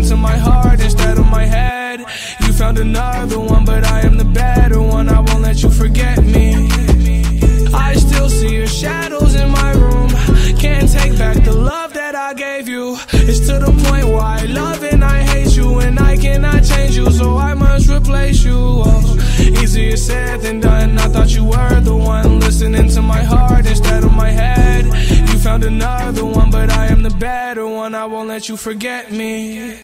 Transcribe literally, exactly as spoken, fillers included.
listening to my heart instead of my head. You found another one, but I am the better one. I won't let you forget me. I still see your shadows in my room. Can't take back the love that I gave you. It's to the point where I love and I hate you, and I cannot change you, so I must replace you. Oh, easier said than done. I thought you were the one, listening to my heart instead of my head. You found another one, but I am the better one. I won't let you forget me.